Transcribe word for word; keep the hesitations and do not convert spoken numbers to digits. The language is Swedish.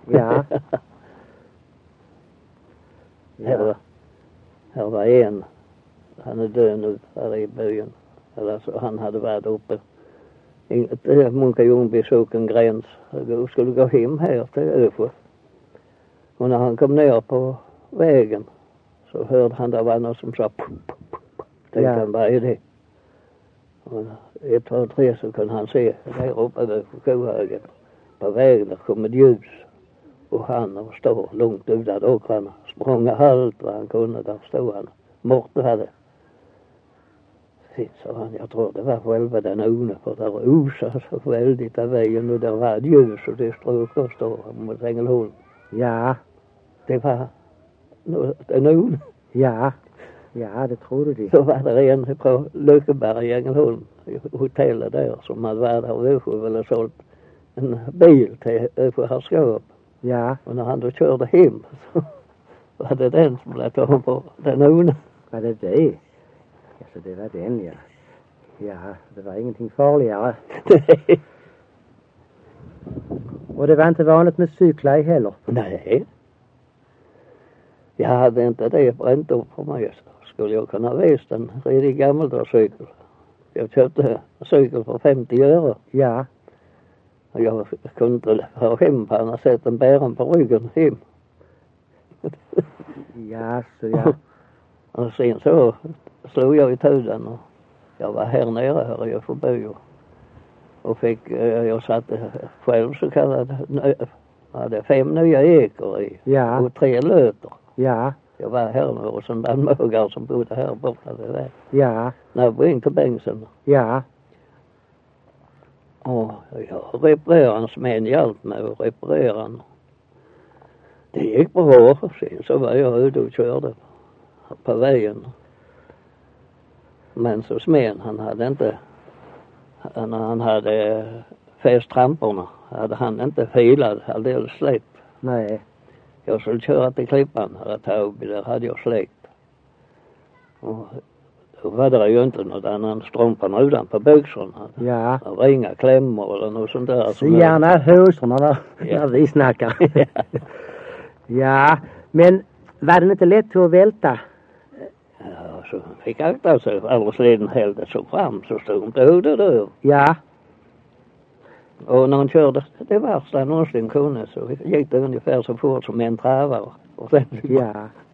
Ja. Här, var, här var en, han är död nu här i byn. Alltså, han hade varit uppe i Munka-Ljungby socken gräns. Han skulle gå hem här till Öfjö. Och när han kom ner på vägen så hörde han det var något som sa pum, pum, pum. Tänkte Ja. han, vad är det? Och ett, två, tre så kunde han se där uppe vid Kohögen på vägen där kom ett ljus. Och han och stod långt utan åkrarna. Sprang allt vad han kunde. Där stod han. Morte hade. Så han, jag tror det var själva den une. För där osade så väldigt av vägen. Och där var ett ljus och det strök och stod mot Ängelholm. Ja. Det var den une. Ja. Ja, det tror du det. Så var det en på Lökeberg i Ängelholm. Hotellet där som hade varit där och Öfjö ville sålt en bil till Öfjö herrskap. Ja. Och när han då körde hem så var det den som blev tagen på den une. Var det det? Alltså det var den, ja. Ja, det var ingenting farligare. Och det var inte vanligt med cyklar heller? Nej. Jag hade inte det bränt upp för mig. Skulle jag kunna visa en redig gammaldags cykel. Jag köpte en cykel för femtio öre. Ja. Och jag kunde inte ha hem på annat sätt än bären på ryggen hem. Ja, så ja. Och sen så slog jag i tuden och jag var här nere här i förbi och, och fick, jag satte själv så kallade, hade fem nya ekor i. Ja. Och tre löter. Ja. Jag var här nu och sen den mögar som bodde här borta det där. Ja. När jag var in till Bengtsson. Ja. Och jag reparerade hans män hjälp med att reparera han. Det gick bra. Sen så var jag ute och körde på vägen. Men så smen han hade inte, när han hade fäst tramporna hade han inte filat alldeles släppt. Nej. Jag skulle köra till Klippan här ett Hauby, där hade jag släkt. Och då var det ju inte något annan strumparna utanpå byxorna. Ja. Det var inga klämmor eller något sånt där. Så gärna hosorna där, Ja. när vi snackar. Ja, men var det inte lätt att välta? Ja, så fick akta sig. Alldeles leden hällde så fram så stod hon på huvudet över. Ja. Och när hon körde det värsta någonsin kunde så gick det ungefär så fort som en travare. Och sen Ja.